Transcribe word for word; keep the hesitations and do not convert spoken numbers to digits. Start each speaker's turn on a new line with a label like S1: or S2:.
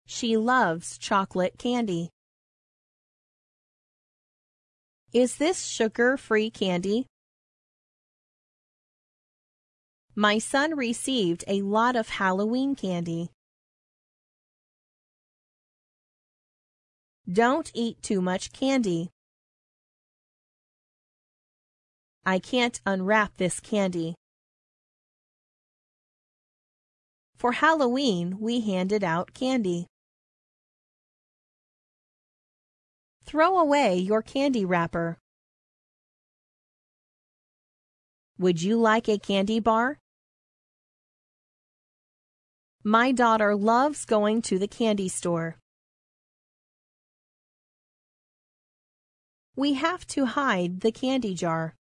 S1: She loves chocolate candy. Is this sugar-free candy? My son received a lot of Halloween candy. Don't eat too much candy. I can't unwrap this candy. For Halloween, we handed out candy. Throw away your candy wrapper. Would you like a candy bar? My daughter loves going to the candy store. We have to hide the candy jar.